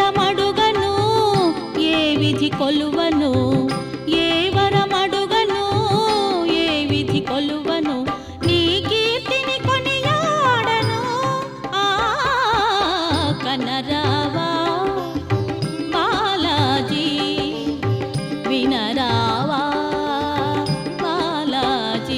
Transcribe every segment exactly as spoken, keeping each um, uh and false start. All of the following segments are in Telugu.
వరమడుగను ఏ విధి కొలువను ఏ వరమడుగను ఏ విధి కొలువను నీ కీర్తిని కొనియాడను ఆ కనరావా బాలాజీ వినరావా బాలాజీ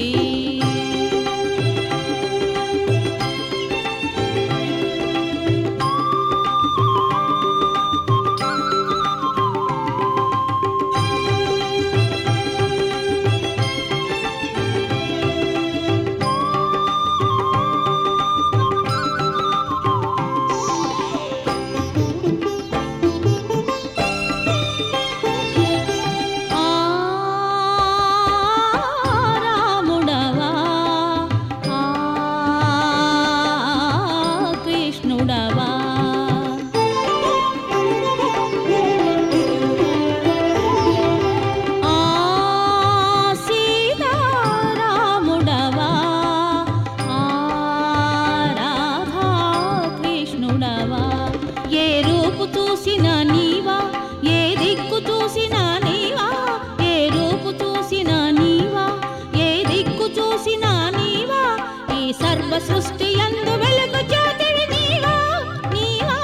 ఏ రూపు చూసినా నీవా ఏ దిక్కు చూసినా నీవా ఏ రూపు చూసినా నీవా ఏ దిక్కు చూసినా నీవా ఈ సర్వ సృష్టి యందు వెలుగు జ్యోతివి నీవా నీవా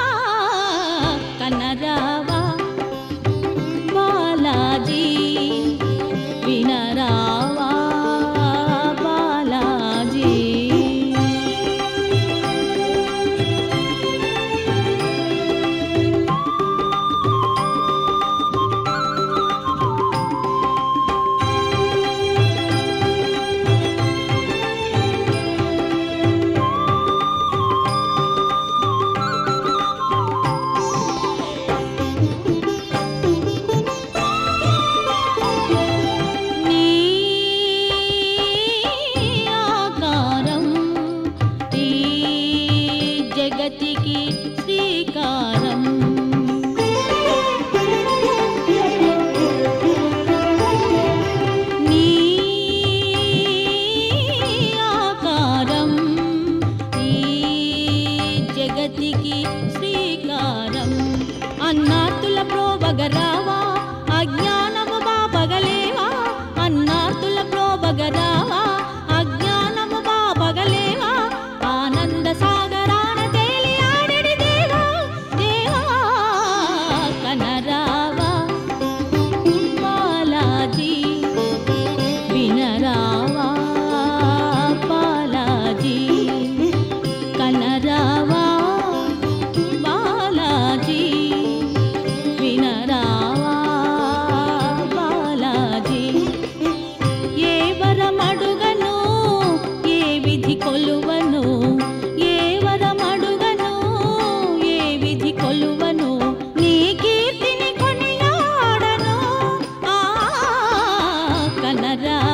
కనరావా బాలాజీ వినరావా బాలాజీ జగతికి శ్రీకారం నీ ఆకారం ఈ జగతికి శ్రీకారం అన్నార్తుల ప్రోభగరావా అజ్ఞానము బాపగలేవా అన్నార్తుల ప్రోభగరావా అజ్ఞానము బాపగలేవా ఆనంద సాగర వినరావా బాలాజీ కనరావా బాలాజీ వినరావా బాలాజీ ఏ వరమడుగను ఏ విధి కొలువను ఏ వరమడుగను ఏ విధి కొలువను నీ కీర్తిని కొనియాడను ఆ కనరా